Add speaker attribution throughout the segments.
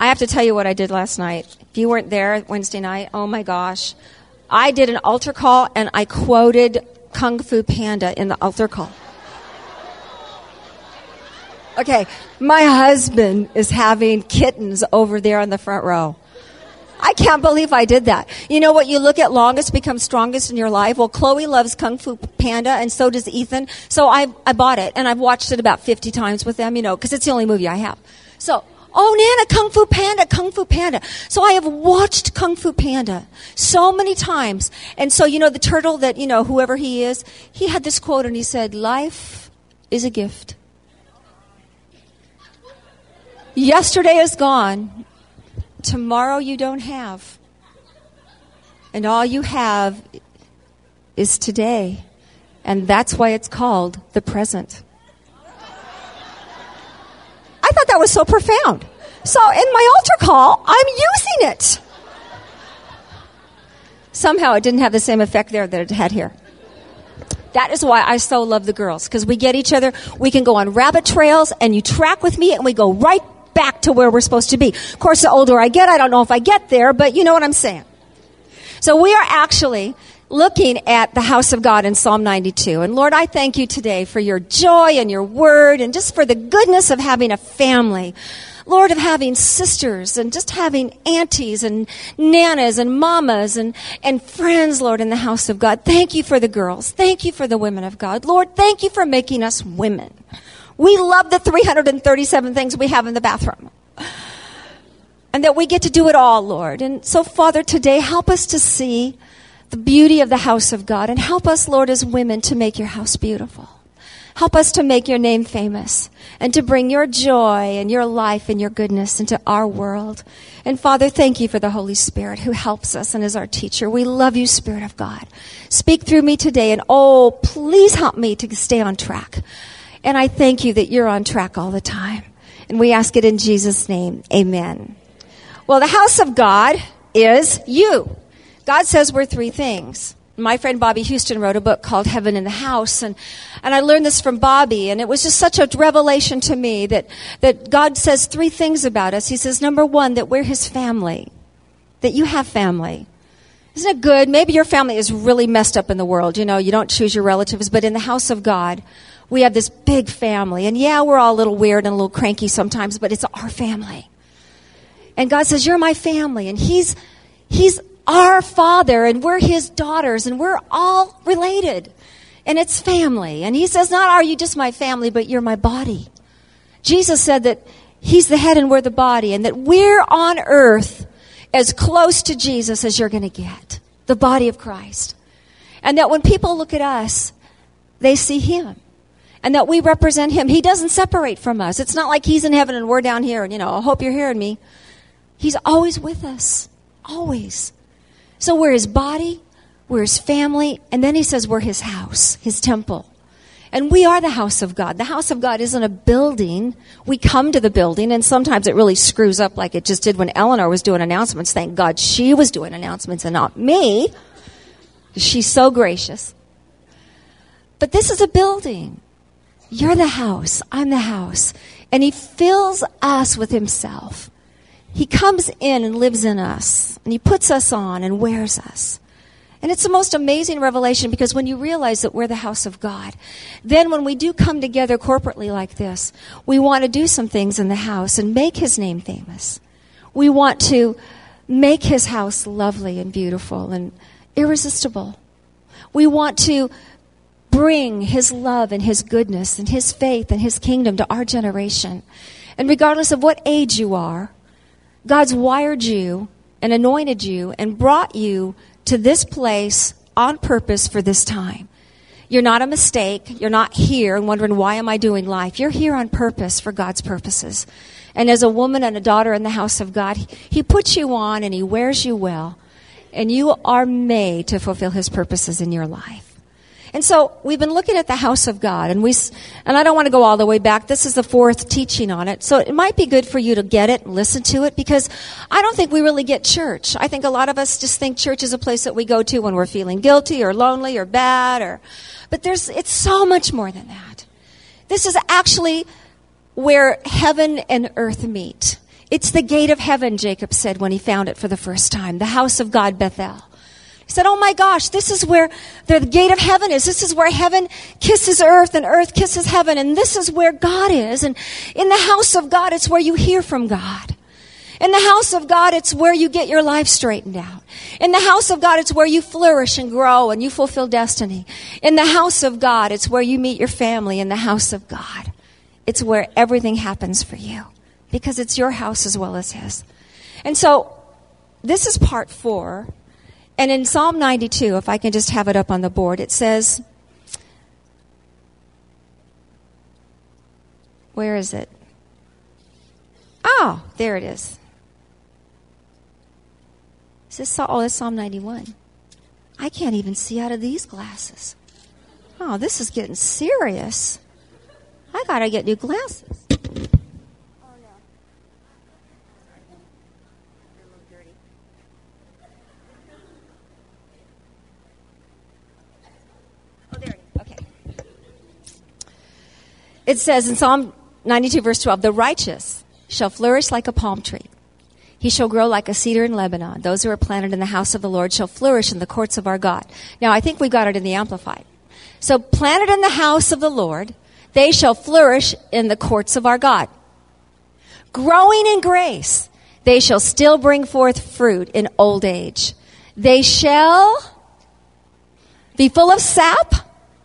Speaker 1: I have to tell you what I did last night. If you weren't there Wednesday night, oh my gosh. I did an altar call and I quoted Kung Fu Panda in the altar call. Okay, my husband is having kittens over there in the front row. I can't believe I did that. You know what? You look at longest becomes strongest in your life. Well, Chloe loves Kung Fu Panda, and so does Ethan. So I bought it, and I've watched it about 50 times with them, because it's the only movie I have. So, oh, Nana, Kung Fu Panda, Kung Fu Panda. So I have watched Kung Fu Panda so many times. And so, the turtle that, whoever he is, he had this quote, and he said, life is a gift. Yesterday is gone. Tomorrow you don't have. And all you have is today. And that's why it's called the present. I thought that was so profound. So in my altar call, I'm using it. Somehow it didn't have the same effect there that it had here. That is why I so love the girls. Because we get each other. We can go on rabbit trails and you track with me and we go right back to where we're supposed to be. Of course, the older I get, I don't know if I get there, but you know what I'm saying. So we are actually looking at the house of God in Psalm 92. And Lord, I thank you today for your joy and your word and just for the goodness of having a family. Lord, of having sisters and just having aunties and nanas and mamas and friends, Lord, in the house of God. Thank you for the girls. Thank you for the women of God. Lord, thank you for making us women. We love the 337 things we have in the bathroom. And that we get to do it all, Lord. And so, Father, today, help us to see the beauty of the house of God. And help us, Lord, as women, to make your house beautiful. Help us to make your name famous. And to bring your joy and your life and your goodness into our world. And, Father, thank you for the Holy Spirit who helps us and is our teacher. We love you, Spirit of God. Speak through me today. And, oh, please help me to stay on track. And I thank you that you're on track all the time. And we ask it in Jesus' name. Amen. Well, the house of God is you. God says we're three things. My friend Bobby Houston wrote a book called Heaven in the House. And I learned this from Bobby. And it was just such a revelation to me that God says three things about us. He says, number one, that we're his family. That you have family. Isn't it good? Maybe your family is really messed up in the world. You don't choose your relatives. But in the house of God, we have this big family. And yeah, we're all a little weird and a little cranky sometimes, but it's our family. And God says, you're my family. And he's our father and we're his daughters and we're all related. And it's family. And he says, not are you just my family, but you're my body. Jesus said that he's the head and we're the body. And that we're on earth as close to Jesus as you're going to get. The body of Christ. And that when people look at us, they see him. And that we represent him. He doesn't separate from us. It's not like he's in heaven and we're down here. And, I hope you're hearing me. He's always with us. Always. So we're his body. We're his family. And then he says we're his house, his temple. And we are the house of God. The house of God isn't a building. We come to the building, and sometimes it really screws up like it just did when Eleanor was doing announcements. Thank God she was doing announcements and not me. She's so gracious. But this is a building. You're the house. I'm the house. And he fills us with himself. He comes in and lives in us. And he puts us on and wears us. And it's the most amazing revelation because when you realize that we're the house of God, then when we do come together corporately like this, we want to do some things in the house and make his name famous. We want to make his house lovely and beautiful and irresistible. We want to bring his love and his goodness and his faith and his kingdom to our generation. And regardless of what age you are, God's wired you and anointed you and brought you to this place on purpose for this time. You're not a mistake. You're not here and wondering, why am I doing life? You're here on purpose for God's purposes. And as a woman and a daughter in the house of God, he puts you on and he wears you well. And you are made to fulfill his purposes in your life. And so we've been looking at the house of God, and I don't want to go all the way back. This is the fourth teaching on it. So it might be good for you to get it and listen to it, because I don't think we really get church. I think a lot of us just think church is a place that we go to when we're feeling guilty or lonely or bad, but it's so much more than that. This is actually where heaven and earth meet. It's the gate of heaven, Jacob said when he found it for the first time, the house of God, Bethel. He said, oh my gosh, this is where the gate of heaven is. This is where heaven kisses earth and earth kisses heaven. And this is where God is. And in the house of God, it's where you hear from God. In the house of God, it's where you get your life straightened out. In the house of God, it's where you flourish and grow and you fulfill destiny. In the house of God, it's where you meet your family. In the house of God, it's where everything happens for you because it's your house as well as his. And so this is part 4. And in Psalm 92, if I can just have it up on the board, it says, where is it? Oh, there it is. Is this, oh, that's Psalm 91. I can't even see out of these glasses. Oh, this is getting serious. I got to get new glasses. It says in Psalm 92, verse 12, the righteous shall flourish like a palm tree. He shall grow like a cedar in Lebanon. Those who are planted in the house of the Lord shall flourish in the courts of our God. Now, I think we got it in the Amplified. So, planted in the house of the Lord, they shall flourish in the courts of our God. Growing in grace, they shall still bring forth fruit in old age. They shall be full of sap,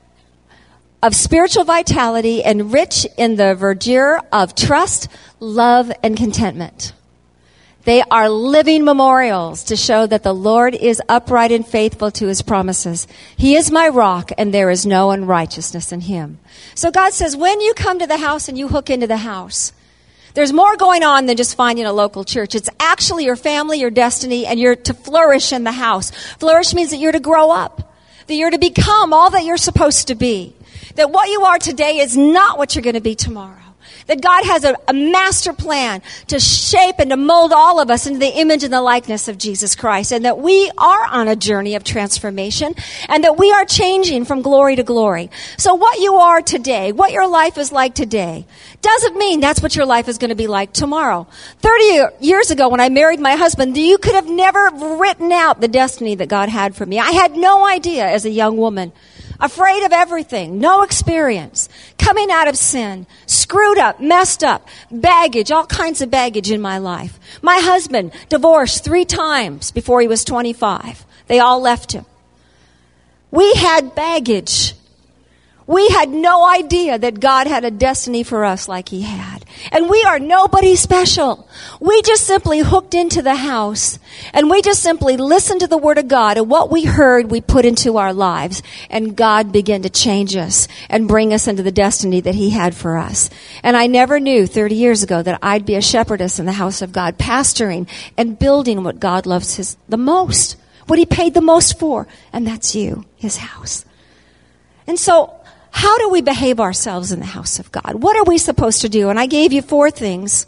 Speaker 1: of spiritual vitality, and rich in the verdure of trust, love, and contentment. They are living memorials to show that the Lord is upright and faithful to his promises. He is my rock, and there is no unrighteousness in him. So God says, when you come to the house and you hook into the house, there's more going on than just finding a local church. It's actually your family, your destiny, and you're to flourish in the house. Flourish means that you're to grow up, that you're to become all that you're supposed to be. That what you are today is not what you're going to be tomorrow. That God has a master plan to shape and to mold all of us into the image and the likeness of Jesus Christ. And that we are on a journey of transformation and that we are changing from glory to glory. So what you are today, what your life is like today, doesn't mean that's what your life is going to be like tomorrow. 30 years ago when I married my husband, you could have never written out the destiny that God had for me. I had no idea as a young woman. Afraid of everything, no experience, coming out of sin, screwed up, messed up, baggage, all kinds of baggage in my life. My husband divorced 3 times before he was 25. They all left him. We had baggage. We had no idea that God had a destiny for us like he had. And we are nobody special. We just simply hooked into the house and we just simply listened to the word of God, and what we heard we put into our lives, and God began to change us and bring us into the destiny that he had for us. And I never knew 30 years ago that I'd be a shepherdess in the house of God, pastoring and building what God loves the most, what he paid the most for, and that's you, his house. And so, how do we behave ourselves in the house of God? What are we supposed to do? And I gave you 4 things.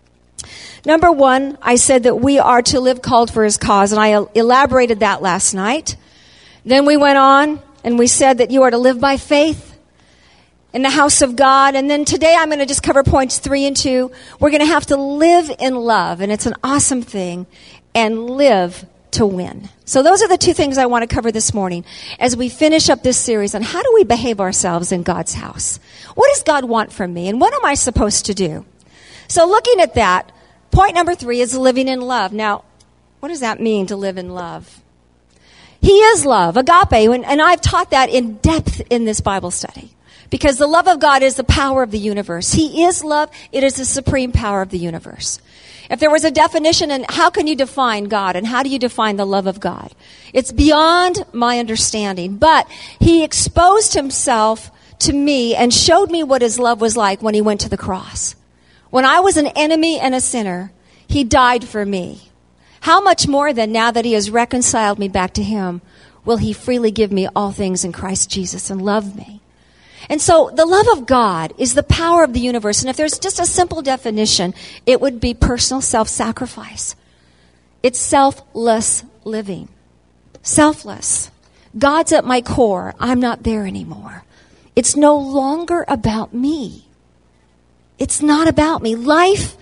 Speaker 1: Number 1, I said that we are to live called for his cause, and I elaborated that last night. Then we went on and we said that you are to live by faith in the house of God. And then today I'm going to just cover points 3 and 2. We're going to have to live in love, and it's an awesome thing, and live to win. So those are the 2 things I want to cover this morning as we finish up this series on how do we behave ourselves in God's house. What does God want from me, and what am I supposed to do? So looking at that, point number 3 is living in love. Now, what does that mean to live in love? He is love, agape, and I've taught that in depth in this Bible study. Because the love of God is the power of the universe. He is love. It is the supreme power of the universe. If there was a definition, and how can you define God, and how do you define the love of God? It's beyond my understanding. But he exposed himself to me and showed me what his love was like when he went to the cross. When I was an enemy and a sinner, he died for me. How much more then, now that he has reconciled me back to him, will he freely give me all things in Christ Jesus and love me? And so the love of God is the power of the universe. And if there's just a simple definition, it would be personal self-sacrifice. It's selfless living. Selfless. God's at my core. I'm not there anymore. It's no longer about me. It's not about me. Life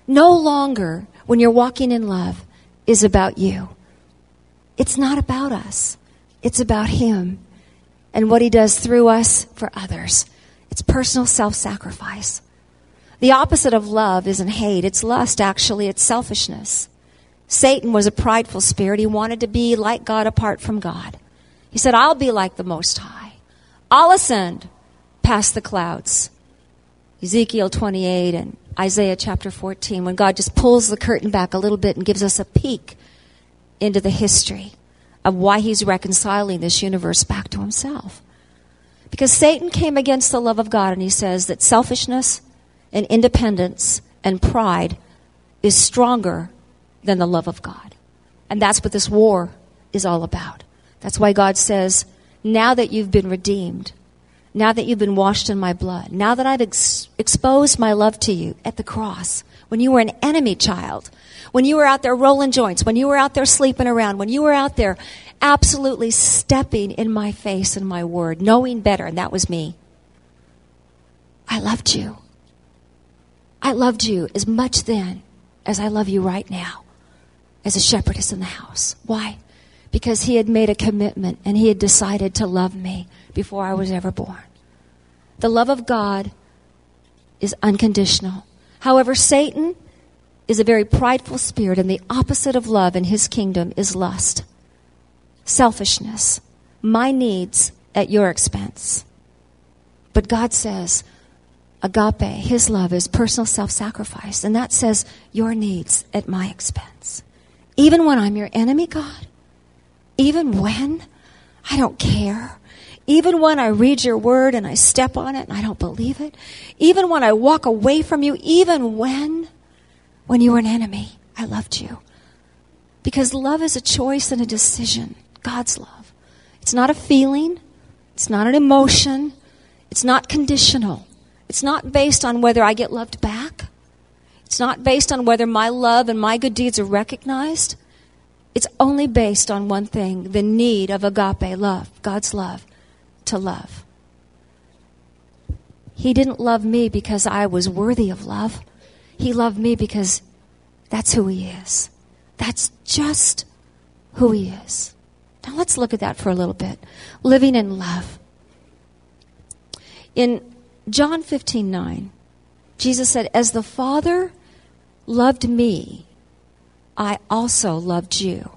Speaker 1: no longer, when you're walking in love, is about you. It's not about us. It's about Him and what He does through us for others. It's personal self-sacrifice. The opposite of love isn't hate. It's lust, actually. It's selfishness. Satan was a prideful spirit. He wanted to be like God apart from God. He said, I'll be like the Most High. I'll ascend past the clouds. Ezekiel 28 and Isaiah chapter 14, when God just pulls the curtain back a little bit and gives us a peek into the history of why He's reconciling this universe back to Himself. Because Satan came against the love of God, and he says that selfishness and independence and pride is stronger than the love of God. And that's what this war is all about. That's why God says, now that you've been redeemed, now that you've been washed in my blood, now that I've exposed my love to you at the cross, when you were an enemy child, when you were out there rolling joints, when you were out there sleeping around, when you were out there absolutely stepping in my face and my word, knowing better, and that was me. I loved you. I loved you as much then as I love you right now as a shepherdess in the house. Why? Because He had made a commitment and He had decided to love me before I was ever born. The love of God is unconditional. However, Satan is a very prideful spirit, and the opposite of love in his kingdom is lust, selfishness, my needs at your expense. But God says, agape, His love is personal self-sacrifice, and that says your needs at my expense. Even when I'm your enemy, God, even when I don't care, even when I read your word and I step on it and I don't believe it, even when I walk away from you, even when you were an enemy, I loved you. Because love is a choice and a decision. God's love. It's not a feeling. It's not an emotion. It's not conditional. It's not based on whether I get loved back. It's not based on whether my love and my good deeds are recognized. It's only based on one thing, the need of agape love, God's love, to love. He didn't love me because I was worthy of love. He loved me because that's who He is. That's just who He is. Now let's look at that for a little bit. Living in love. In John 15:9, Jesus said, as the Father loved me, I also loved you.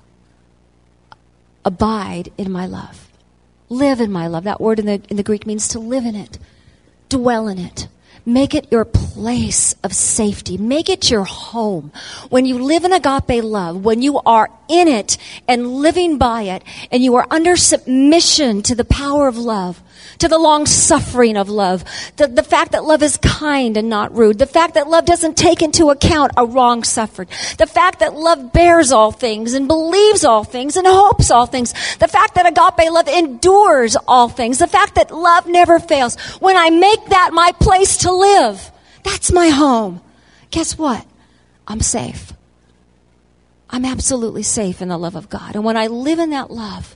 Speaker 1: Abide in my love. Live in my love. That word in the Greek means to live in it. Dwell in it. Make it your place of safety. Make it your home. When you live in agape love, when you are in it and living by it, and you are under submission to the power of love, to the long suffering of love, the fact that love is kind and not rude, the fact that love doesn't take into account a wrong suffered, the fact that love bears all things and believes all things and hopes all things, the fact that agape love endures all things, the fact that love never fails. When I make that my place to live, that's my home. Guess what? I'm safe. I'm absolutely safe in the love of God. And when I live in that love,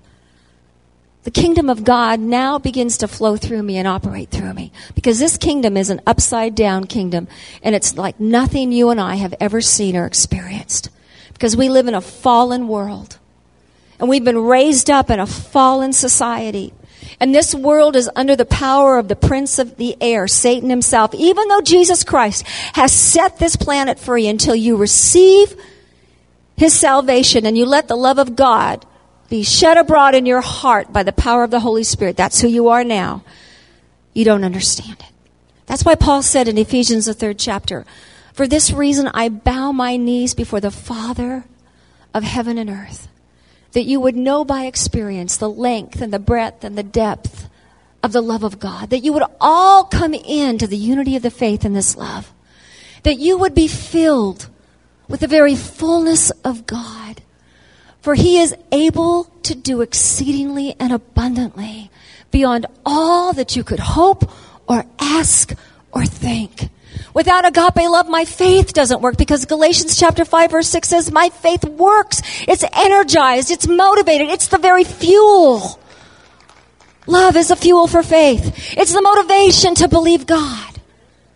Speaker 1: the kingdom of God now begins to flow through me and operate through me. Because this kingdom is an upside down kingdom. And it's like nothing you and I have ever seen or experienced. Because we live in a fallen world. And we've been raised up in a fallen society. And this world is under the power of the prince of the air, Satan himself. Even though Jesus Christ has set this planet free, until you receive His salvation and you let the love of God be shed abroad in your heart by the power of the Holy Spirit. That's who you are now. You don't understand it. That's why Paul said in Ephesians, the 3rd chapter, for this reason I bow my knees before the Father of heaven and earth, that you would know by experience the length and the breadth and the depth of the love of God, that you would all come into the unity of the faith in this love, that you would be filled with the very fullness of God. For He is able to do exceedingly and abundantly beyond all that you could hope or ask or think. Without agape love, my faith doesn't work, because Galatians chapter 5 verse 6 says, my faith works. It's energized. It's motivated. It's the very fuel. Love is a fuel for faith. It's the motivation to believe God.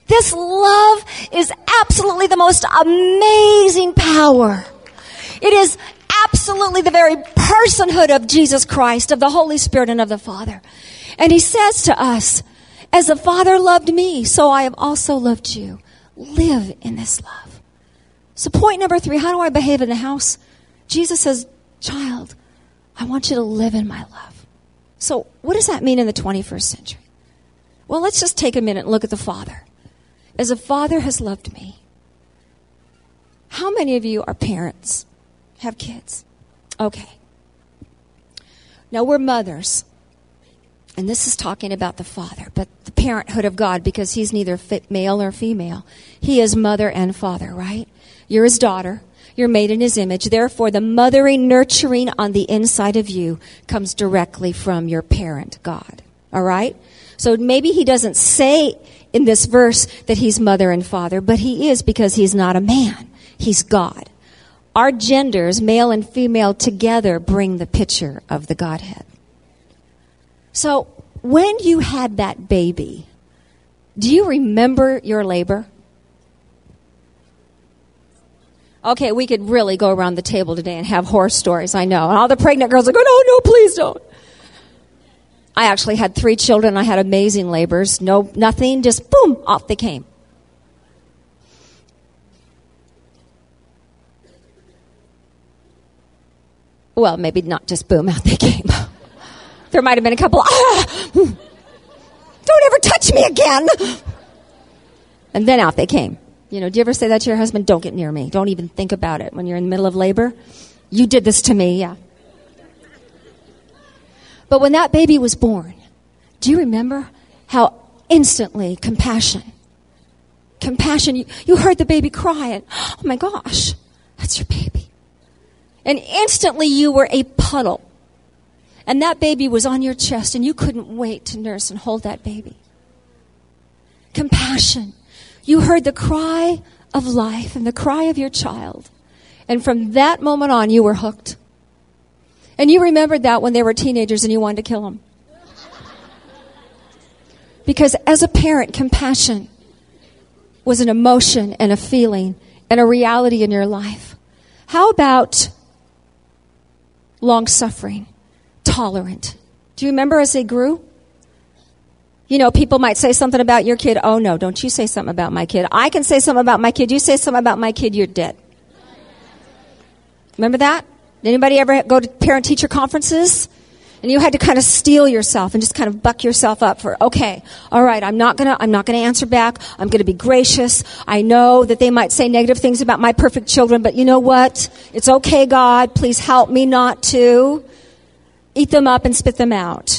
Speaker 1: This love is absolutely the most amazing power. It is absolutely the very personhood of Jesus Christ, of the Holy Spirit, and of the Father. And he says to us, as the Father loved me, so I have also loved you. Live in this love. So point number 3, how do I behave in the house? Jesus says, child, I want you to live in my love. So what does that mean in the 21st century? Well, let's just take a minute and look at the Father. As a Father has loved me, how many of you are parents, have kids? Okay. Now we're mothers. And this is talking about the Father, but the parenthood of God, because he's neither male or female. He is mother and father, right? You're his daughter. You're made in his image. Therefore, the mothering, nurturing on the inside of you comes directly from your parent, God. All right? So maybe he doesn't say in this verse that he's mother and father, but he is, because he's not a man. He's God. Our genders, male and female, together bring the picture of the Godhead. So when you had that baby, do you remember your labor? Okay, we could really go around the table today and have horror stories, I know. And all the pregnant girls are going, oh, no, please don't. I actually had 3 children. I had amazing labors. No, nothing, just boom, off they came. Well, maybe not just boom, out they came. There might have been a couple, don't ever touch me again. And then out they came. You know, do you ever say that to your husband? Don't get near me. Don't even think about it when you're in the middle of labor. You did this to me, yeah. But when that baby was born, do you remember how instantly compassion, you heard the baby cry and, oh my gosh, that's your baby. And instantly you were a puddle. And that baby was on your chest and you couldn't wait to nurse and hold that baby. Compassion. You heard the cry of life and the cry of your child. And from that moment on, you were hooked. And you remembered that when they were teenagers and you wanted to kill them. Because as a parent, compassion was an emotion and a feeling and a reality in your life. How about long-suffering, tolerant? Do you remember as they grew? You know, people might say something about your kid. Oh, no, don't you say something about my kid. I can say something about my kid. You say something about my kid, you're dead. Remember that? Did anybody ever go to parent-teacher conferences? And you had to kind of steel yourself and just kind of buck yourself up for, okay, all right, I'm not gonna answer back. I'm gonna be gracious. I know that they might say negative things about my perfect children, but you know what? It's okay, God. Please help me not to eat them up and spit them out.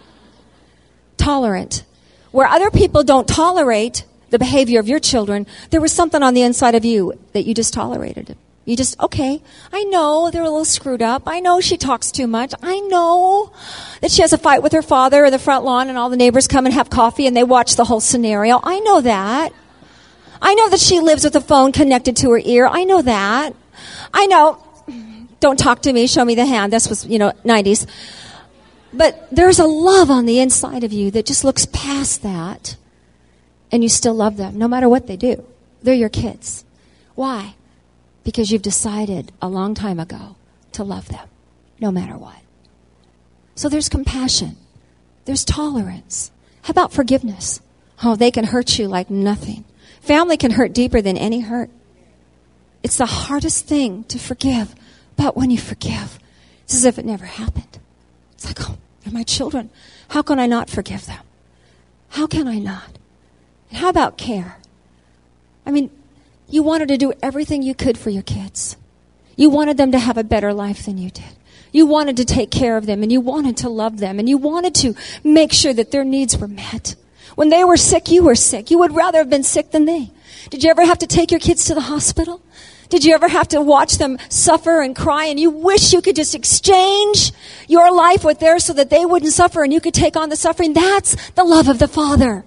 Speaker 1: Tolerant. Where other people don't tolerate the behavior of your children, there was something on the inside of you that you just tolerated it. You just, okay, I know they're a little screwed up. I know she talks too much. I know that she has a fight with her father in the front lawn and all the neighbors come and have coffee and they watch the whole scenario. I know that. I know that she lives with a phone connected to her ear. I know that. I know. Don't talk to me. Show me the hand. This was, 90s. But there's a love on the inside of you that just looks past that and you still love them no matter what they do. They're your kids. Why? Because you've decided a long time ago to love them, no matter what. So there's compassion. There's tolerance. How about forgiveness? Oh, they can hurt you like nothing. Family can hurt deeper than any hurt. It's the hardest thing to forgive. But when you forgive, it's as if it never happened. It's like, oh, they're my children. How can I not forgive them? How can I not? And how about care? I mean, you wanted to do everything you could for your kids. You wanted them to have a better life than you did. You wanted to take care of them, and you wanted to love them, and you wanted to make sure that their needs were met. When they were sick, you were sick. You would rather have been sick than they. Did you ever have to take your kids to the hospital? Did you ever have to watch them suffer and cry, and you wish you could just exchange your life with theirs so that they wouldn't suffer and you could take on the suffering? That's the love of the Father.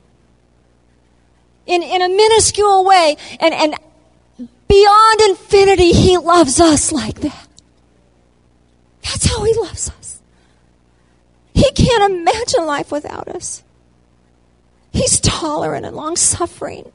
Speaker 1: In a minuscule way, and beyond infinity, He loves us like that. That's how He loves us. He can't imagine life without us. He's tolerant and long-suffering.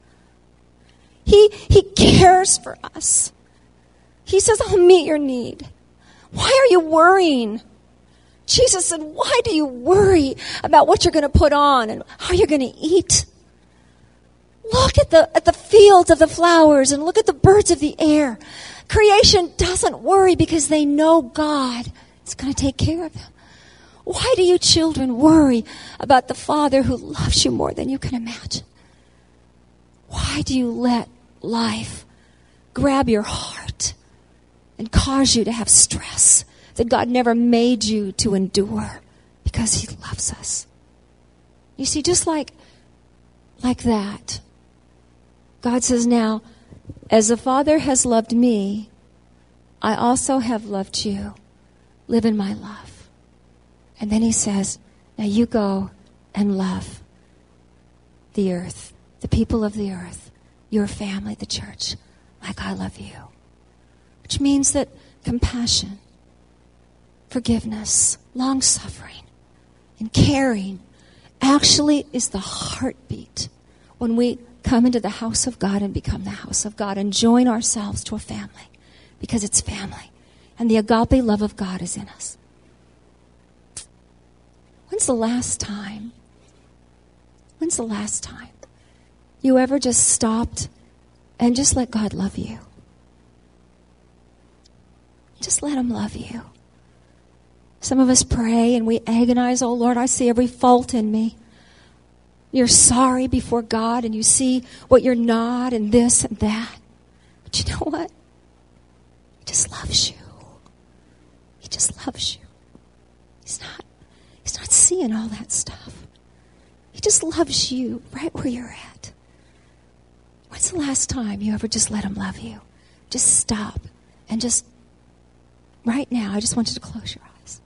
Speaker 1: He cares for us. He says, I'll meet your need. Why are you worrying? Jesus said, why do you worry about what you're going to put on and how you're going to eat? Look at the fields of the flowers and look at the birds of the air. Creation doesn't worry because they know God is going to take care of them. Why do you children worry about the Father who loves you more than you can imagine? Why do you let life grab your heart and cause you to have stress that God never made you to endure because He loves us? You see, just like that, God says, now, as the Father has loved me, I also have loved you. Live in my love. And then He says, now you go and love the earth, the people of the earth, your family, the church, like I love you. Which means that compassion, forgiveness, long-suffering, and caring actually is the heartbeat when we come into the house of God and become the house of God and join ourselves to a family, because it's family. And the agape love of God is in us. When's the last time you ever just stopped and just let God love you? Just let Him love you. Some of us pray and we agonize, oh Lord, I see every fault in me. You're sorry before God and you see what you're not and this and that. But you know what? He just loves you. He just loves you. He's not seeing all that stuff. He just loves you right where you're at. When's the last time you ever just let Him love you? Just stop and just, right now, I just want you to close your eyes.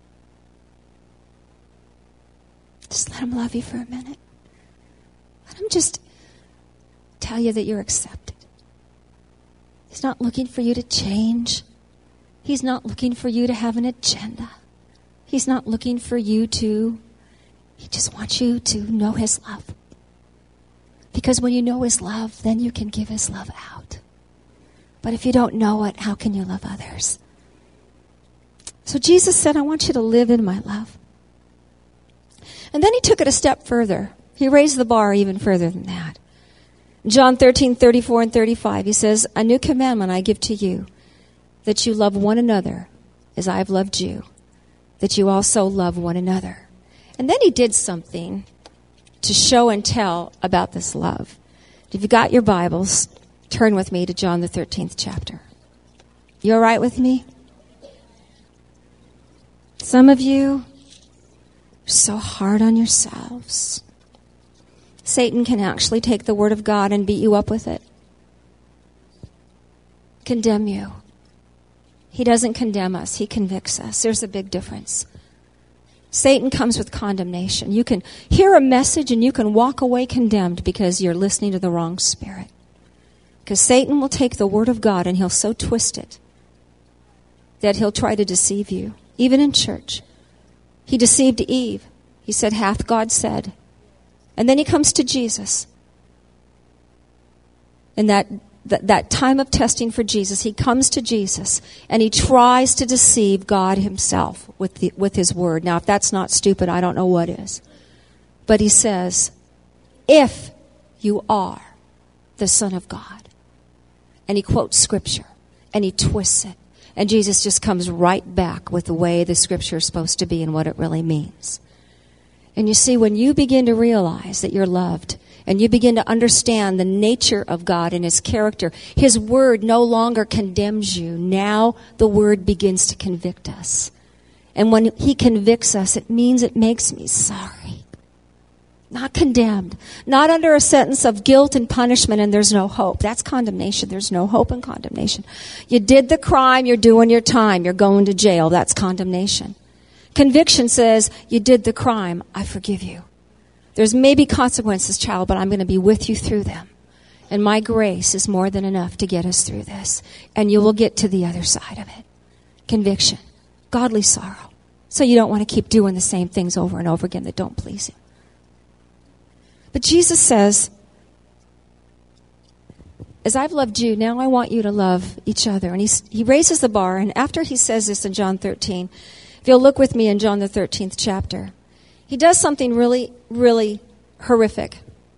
Speaker 1: Just let Him love you for a minute. Let Him just tell you that you're accepted. He's not looking for you to change. He's not looking for you to have an agenda. He's not looking for you to, He just wants you to know His love. Because when you know His love, then you can give His love out. But if you don't know it, how can you love others? So Jesus said, I want you to live in my love. And then He took it a step further. He raised the bar even further than that. John 13:34 and 35, He says, a new commandment I give to you, that you love one another as I have loved you, that you also love one another. And then He did something to show and tell about this love. If you got your Bibles, turn with me to John the 13th chapter. You all right with me? Some of you are so hard on yourselves. Satan can actually take the Word of God and beat you up with it. Condemn you. He doesn't condemn us. He convicts us. There's a big difference. Satan comes with condemnation. You can hear a message and you can walk away condemned because you're listening to the wrong spirit. Because Satan will take the Word of God and he'll so twist it that he'll try to deceive you. Even in church. He deceived Eve. He said, hath God said. And then he comes to Jesus. And that time of testing for Jesus, he comes to Jesus and he tries to deceive God himself with his word. Now, if that's not stupid, I don't know what is. But he says, if you are the Son of God. And he quotes Scripture and he twists it. And Jesus just comes right back with the way the Scripture is supposed to be and what it really means. And you see, when you begin to realize that you're loved and you begin to understand the nature of God and His character, His Word no longer condemns you. Now the Word begins to convict us. And when He convicts us, it means it makes me sorry. Not condemned. Not under a sentence of guilt and punishment and there's no hope. That's condemnation. There's no hope in condemnation. You did the crime, you're doing your time, you're going to jail. That's condemnation. Conviction says, you did the crime, I forgive you. There's maybe consequences, child, but I'm going to be with you through them. And my grace is more than enough to get us through this. And you will get to the other side of it. Conviction. Godly sorrow. So you don't want to keep doing the same things over and over again that don't please Him. But Jesus says, as I've loved you, now I want you to love each other. And he raises the bar, and after he says this in John 13, if you'll look with me in John the 13th chapter, he does something really, really horrific.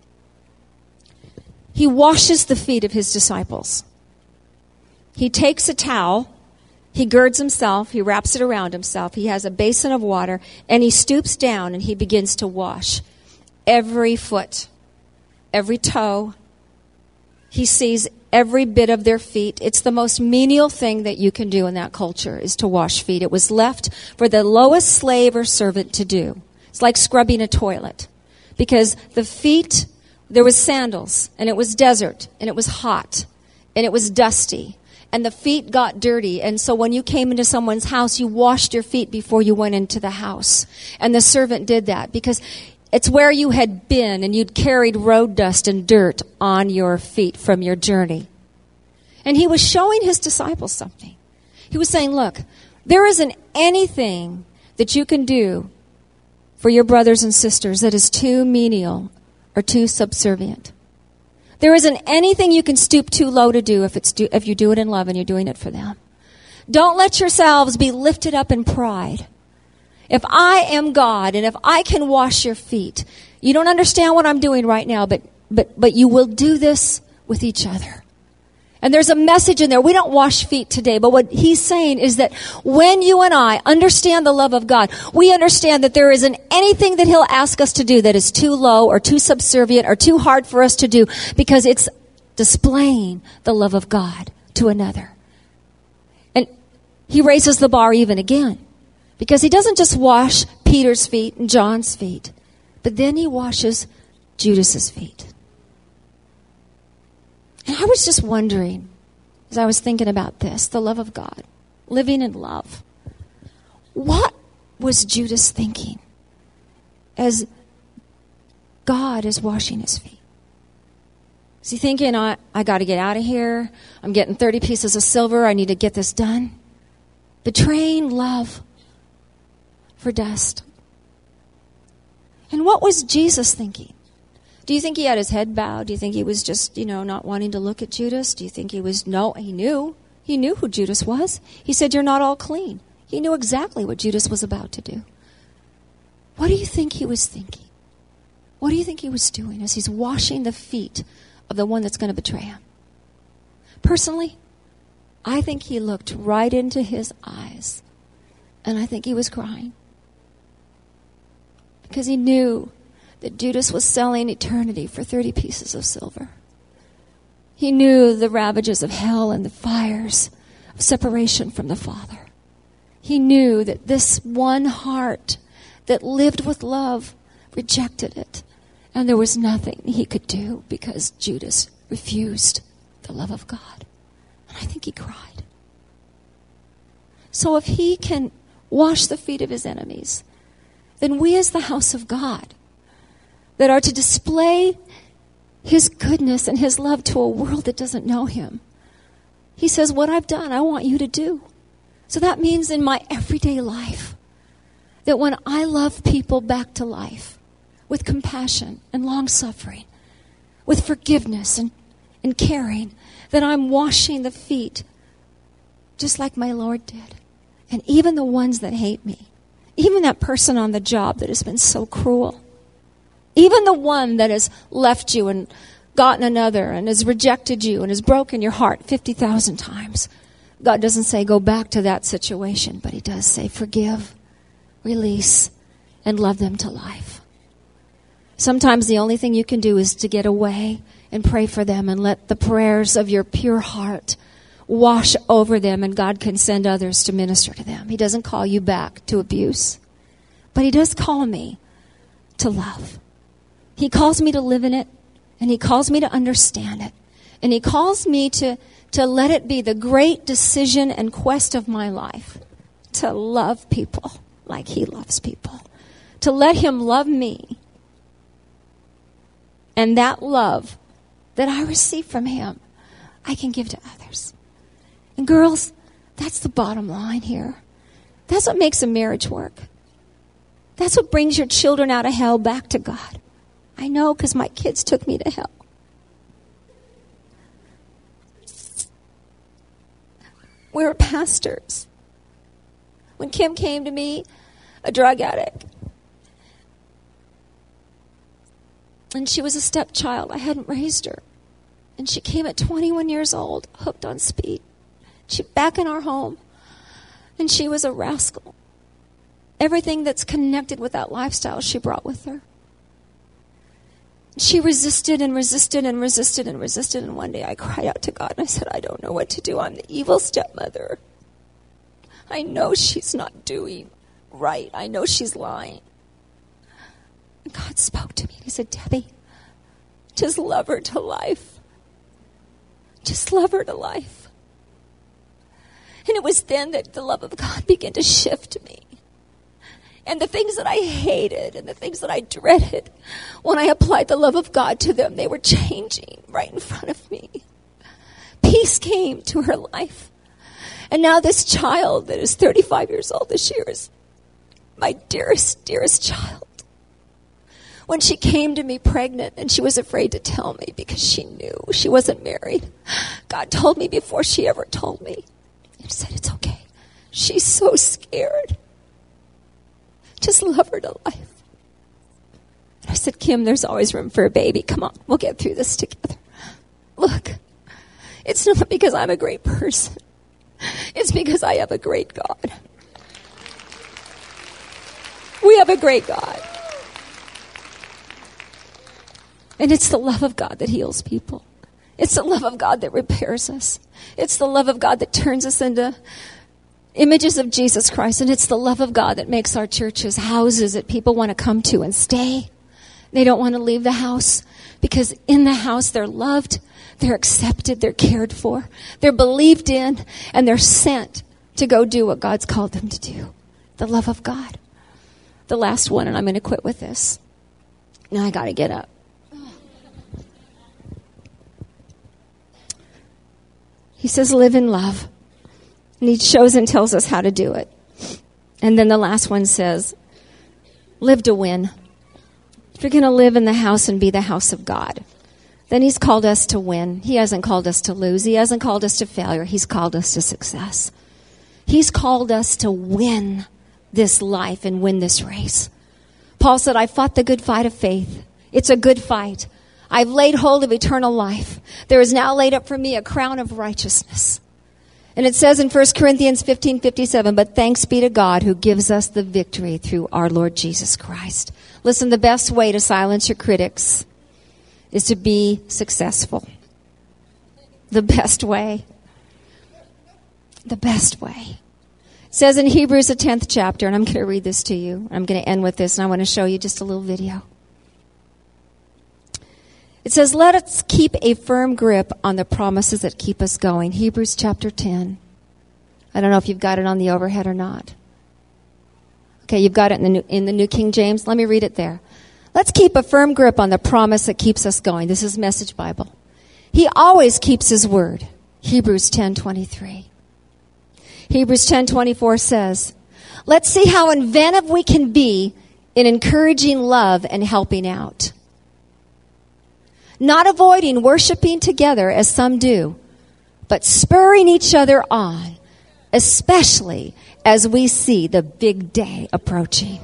Speaker 1: He washes the feet of his disciples. He takes a towel, he girds himself, he wraps it around himself, he has a basin of water, and he stoops down and he begins to wash every foot, every toe. He sees every bit of their feet. It's the most menial thing that you can do in that culture, is to wash feet. It was left for the lowest slave or servant to do. It's like scrubbing a toilet. Because the feet, there was sandals, and it was desert, and it was hot, and it was dusty. And the feet got dirty. And so when you came into someone's house, you washed your feet before you went into the house. And the servant did that because it's where you had been, and you'd carried road dust and dirt on your feet from your journey. And he was showing his disciples something. He was saying, look, there isn't anything that you can do for your brothers and sisters that is too menial or too subservient. There isn't anything you can stoop too low to do if you do it in love and you're doing it for them. Don't let yourselves be lifted up in pride. If I am God and if I can wash your feet, you don't understand what I'm doing right now, but you will do this with each other. And there's a message in there. We don't wash feet today, but what he's saying is that when you and I understand the love of God, we understand that there isn't anything that he'll ask us to do that is too low or too subservient or too hard for us to do, because it's displaying the love of God to another. And he raises the bar even again, because he doesn't just wash Peter's feet and John's feet, but then he washes Judas's feet. And I was just wondering, as I was thinking about this, the love of God, living in love, what was Judas thinking as God is washing his feet? Is he thinking, I got to get out of here, I'm getting 30 pieces of silver, I need to get this done? Betraying love for dust. And what was Jesus thinking? Do you think he had his head bowed? Do you think he was just, not wanting to look at Judas? Do you think he was, no, he knew. He knew who Judas was. He said, you're not all clean. He knew exactly what Judas was about to do. What do you think he was thinking? What do you think he was doing as he's washing the feet of the one that's going to betray him? Personally, I think he looked right into his eyes, and I think he was crying. Because he knew that Judas was selling eternity for 30 pieces of silver. He knew the ravages of hell and the fires of separation from the Father. He knew that this one heart that lived with love rejected it. And there was nothing he could do because Judas refused the love of God. And I think he cried. So if he can wash the feet of his enemies, then we as the house of God that are to display his goodness and his love to a world that doesn't know him, he says, what I've done, I want you to do. So that means in my everyday life, that when I love people back to life with compassion and long-suffering, with forgiveness and caring, that I'm washing the feet just like my Lord did. And even the ones that hate me, even that person on the job that has been so cruel, even the one that has left you and gotten another and has rejected you and has broken your heart 50,000 times. God doesn't say go back to that situation, but he does say forgive, release, and love them to life. Sometimes the only thing you can do is to get away and pray for them and let the prayers of your pure heart wash over them, and God can send others to minister to them. He doesn't call you back to abuse, but he does call me to love. He calls me to live in it, and he calls me to understand it, and he calls me to let it be the great decision and quest of my life to love people like he loves people, to let him love me, and that love that I receive from him, I can give to others. And girls, that's the bottom line here. That's what makes a marriage work. That's what brings your children out of hell back to God. I know, because my kids took me to hell. We were pastors. When Kim came to me, a drug addict, and she was a stepchild, I hadn't raised her. And she came at 21 years old, hooked on speed. She back in our home, and she was a rascal. Everything that's connected with that lifestyle she brought with her. She resisted and resisted and resisted and resisted, and one day I cried out to God, and I said, I don't know what to do. I'm the evil stepmother. I know she's not doing right. I know she's lying. And God spoke to me. He said, Debbie, just love her to life. Just love her to life. And it was then that the love of God began to shift me. And the things that I hated and the things that I dreaded, when I applied the love of God to them, they were changing right in front of me. Peace came to her life. And now this child that is 35 years old this year is my dearest, dearest child. When she came to me pregnant and she was afraid to tell me because she knew she wasn't married, God told me before she ever told me. He said, it's okay. She's so scared. Just love her to life. And I said, Kim, there's always room for a baby. Come on, we'll get through this together. Look, it's not because I'm a great person. It's because I have a great God. We have a great God. And it's the love of God that heals people. It's the love of God that repairs us. It's the love of God that turns us into images of Jesus Christ. And it's the love of God that makes our churches houses that people want to come to and stay. They don't want to leave the house because in the house they're loved, they're accepted, they're cared for, they're believed in, and they're sent to go do what God's called them to do. The love of God. The last one, and I'm going to quit with this. Now I got to get up. He says, live in love. And he shows and tells us how to do it. And then the last one says, live to win. If you're going to live in the house and be the house of God, then he's called us to win. He hasn't called us to lose. He hasn't called us to failure. He's called us to success. He's called us to win this life and win this race. Paul said, I fought the good fight of faith. It's a good fight. I've laid hold of eternal life. There is now laid up for me a crown of righteousness. And it says in 1 Corinthians 15:57, but thanks be to God who gives us the victory through our Lord Jesus Christ. Listen, the best way to silence your critics is to be successful. The best way. The best way. It says in Hebrews, the 10th chapter, and I'm going to read this to you. I'm going to end with this, and I want to show you just a little video. It says, let us keep a firm grip on the promises that keep us going. Hebrews chapter 10. I don't know if you've got it on the overhead or not. Okay, you've got it in the New King James. Let me read it there. Let's keep a firm grip on the promise that keeps us going. This is Message Bible. He always keeps his word. Hebrews 10:23. Hebrews 10:24 says, let's see how inventive we can be in encouraging love and helping out. Not avoiding worshiping together as some do, but spurring each other on, especially as we see the big day approaching.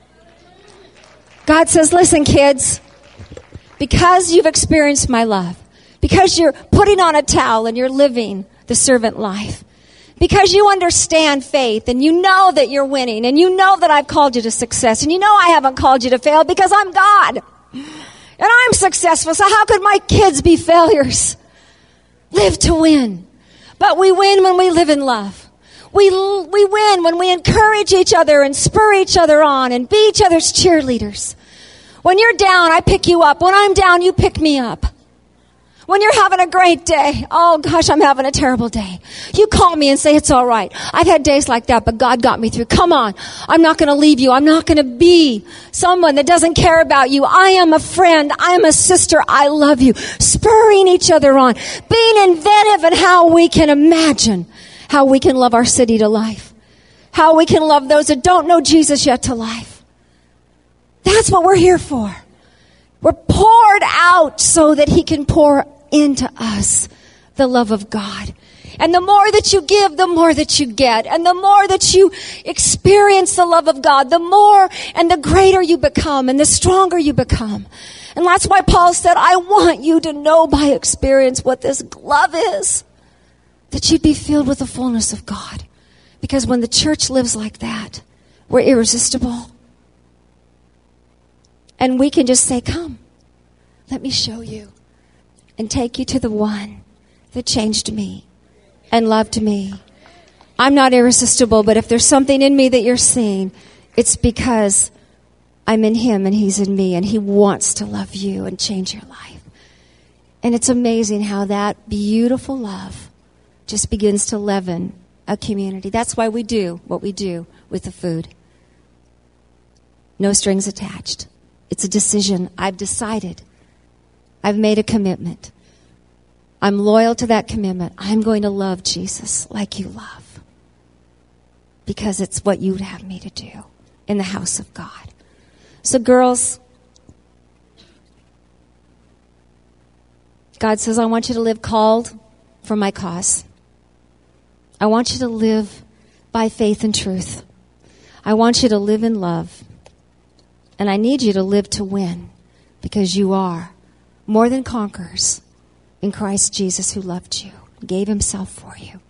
Speaker 1: God says, listen, kids, because you've experienced my love, because you're putting on a towel and you're living the servant life, because you understand faith and you know that you're winning and you know that I've called you to success and you know I haven't called you to fail because I'm God. And I'm successful, so how could my kids be failures? Live to win. But we win when we live in love. We win when we encourage each other and spur each other on and be each other's cheerleaders. When you're down, I pick you up. When I'm down, you pick me up. When you're having a great day, oh gosh, I'm having a terrible day, you call me and say, it's all right. I've had days like that, but God got me through. Come on. I'm not going to leave you. I'm not going to be someone that doesn't care about you. I am a friend. I am a sister. I love you. Spurring each other on. Being inventive in how we can imagine how we can love our city to life. How we can love those that don't know Jesus yet to life. That's what we're here for. We're poured out so that he can pour into us the love of God. And the more that you give, the more that you get. And the more that you experience the love of God, the more and the greater you become and the stronger you become. And that's why Paul said, I want you to know by experience what this love is. That you'd be filled with the fullness of God. Because when the church lives like that, we're irresistible. And we can just say, come, let me show you. And take you to the one that changed me and loved me. I'm not irresistible, but if there's something in me that you're seeing, it's because I'm in him and he's in me, and he wants to love you and change your life. And it's amazing how that beautiful love just begins to leaven a community. That's why we do what we do with the food. No strings attached. It's a decision. I've decided. I've made a commitment. I'm loyal to that commitment. I'm going to love Jesus like you love. Because it's what you would have me to do in the house of God. So girls, God says, I want you to live called for my cause. I want you to live by faith and truth. I want you to live in love. And I need you to live to win, because you are more than conquerors in Christ Jesus, who loved you, gave himself for you.